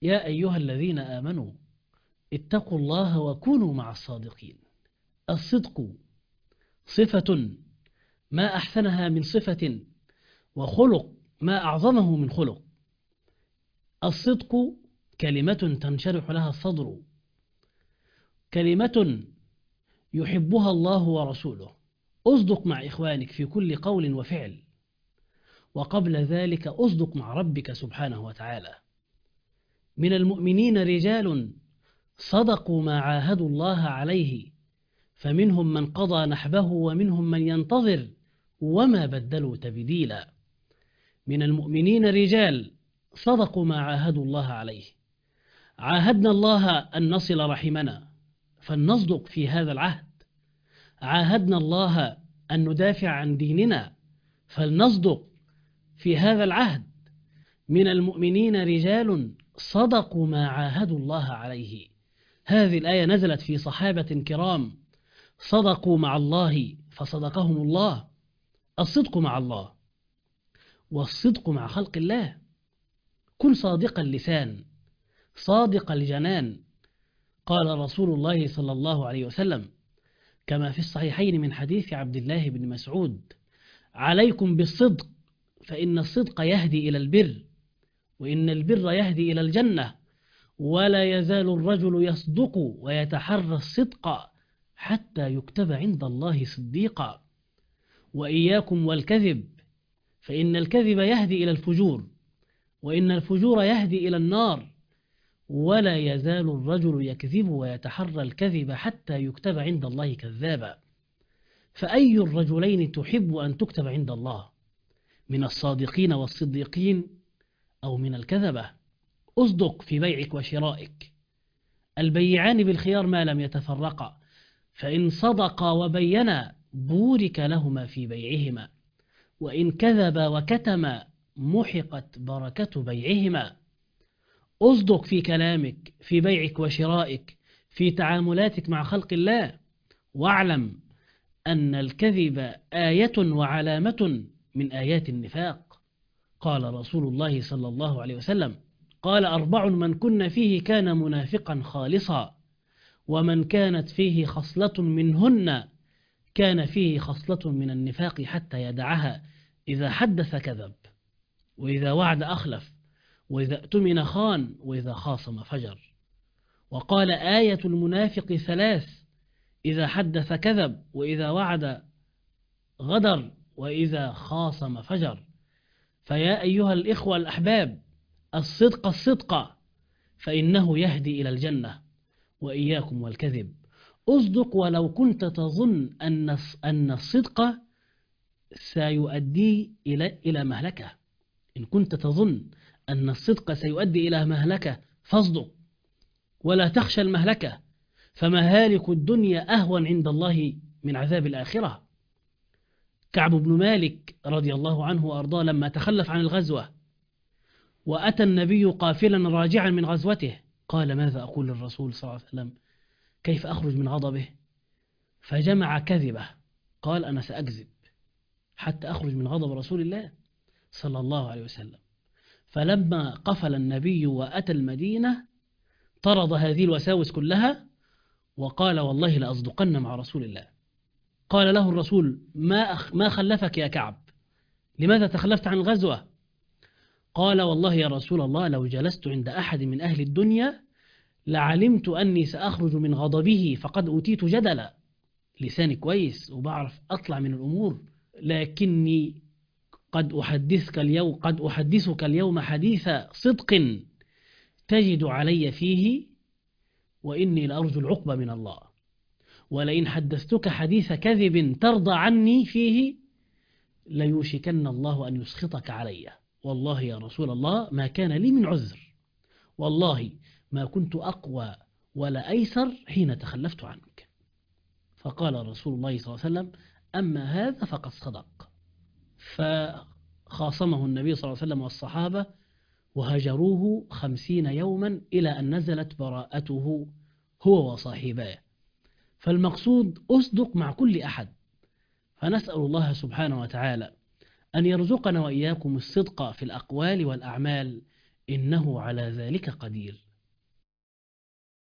يا أيها الذين آمنوا اتقوا الله وكونوا مع الصادقين. الصدق صفة ما أحسنها من صفة، وخلق ما أعظمه من خلق. الصدق كلمة تنشرح لها الصدر، كلمة يحبها الله ورسوله. أصدق مع إخوانك في كل قول وفعل، وقبل ذلك أصدق مع ربك سبحانه وتعالى. من المؤمنين رجال صدقوا ما عاهدوا الله عليه، فمنهم من قضى نحبه ومنهم من ينتظر وما بدلوا تبديلا. من المؤمنين رجال صدقوا ما عاهدوا الله عليه. عاهدنا الله أن نصل رحمنا فلنصدق في هذا العهد. عاهدنا الله أن ندافع عن ديننا فلنصدق في هذا العهد. من المؤمنين رجال صدقوا ما عاهدوا الله عليه. هذه الآية نزلت في صحابة كرام صدقوا مع الله فصدقهم الله. الصدق مع الله والصدق مع خلق الله. كن صادق اللسان صادق الجنان. قال رسول الله صلى الله عليه وسلم كما في الصحيحين من حديث عبد الله بن مسعود: عليكم بالصدق فإن الصدق يهدي إلى البر، وإن البر يهدي إلى الجنة، ولا يزال الرجل يصدق ويتحرى الصدق حتى يكتب عند الله صديقا. وإياكم والكذب فإن الكذب يهدي إلى الفجور، وإن الفجور يهدي إلى النار، ولا يزال الرجل يكذب ويتحرى الكذب حتى يكتب عند الله كذابا. فأي الرجلين تحب أن تكتب عند الله، من الصادقين والصديقين أو من الكذبة؟ أصدق في بيعك وشرائك. البيعان بالخيار ما لم يتفرقا، فإن صدقا وبينا بورك لهما في بيعهما، وإن كذبا وكتما محقت بركة بيعهما. أصدق في كلامك في بيعك وشرائك في تعاملاتك مع خلق الله، واعلم أن الكذب آية وعلامة من آيات النفاق. قال رسول الله صلى الله عليه وسلم: قال 4 من كن فيه كان منافقا خالصا، ومن كانت فيه خصلة منهن كان فيه خصلة من النفاق حتى يدعها: إذا حدث كذب، وإذا وعد أخلف، وإذا اؤتمن خان، وإذا خاصم فجر. وقال آية المنافق 3: إذا حدث كذب، وإذا وعد غدر، وإذا خاصم فجر. فيا أيها الإخوة الأحباب، الصدق الصدق فإنه يهدي إلى الجنة. وإياكم والكذب. أصدق ولو كنت تظن أن الصدق سيؤدي إلى مهلكة. إن كنت تظن أن الصدق سيؤدي إلى مهلكة فاصدق ولا تخشى المهلكة، فمهالك الدنيا أهون عند الله من عذاب الآخرة. كعب بن مالك رضي الله عنه وأرضاه لما تخلف عن الغزوة وأتى النبي قافلا راجعا من غزوته قال: ماذا أقول للرسول صلى الله عليه وسلم؟ كيف أخرج من غضبه؟ فجمع كذبه، قال: أنا سأكذب حتى أخرج من غضب رسول الله صلى الله عليه وسلم. فلما قفل النبي وأتى المدينة طرد هذه الوساوس كلها وقال: والله لأصدقن مع رسول الله. قال له الرسول: ما خلفك يا كعب؟ لماذا تخلفت عن الغزوة؟ قال: والله يا رسول الله لو جلست عند أحد من أهل الدنيا لعلمت أني سأخرج من غضبه فقد أوتيت جدلا. لساني كويس وبعرف أطلع من الأمور، لكني قد أحدثك اليوم حديث صدق تجد علي فيه، وإني لأرجو العقبة من الله. ولئن حدثتك حديث كذب ترضى عني فيه ليوشكن الله أن يسخطك علي. والله يا رسول الله ما كان لي من عذر، والله ما كنت أقوى ولا أيسر حين تخلفت عنك. فقال رسول الله صلى الله عليه وسلم: أما هذا فقد صدق. فخاصمه النبي صلى الله عليه وسلم والصحابة وهجروه 50 يوما إلى أن نزلت براءته هو وصاحباه. فالمقصود أصدق مع كل أحد. فنسأل الله سبحانه وتعالى أن يرزقنا وإياكم الصدق في الأقوال والأعمال، إنه على ذلك قدير.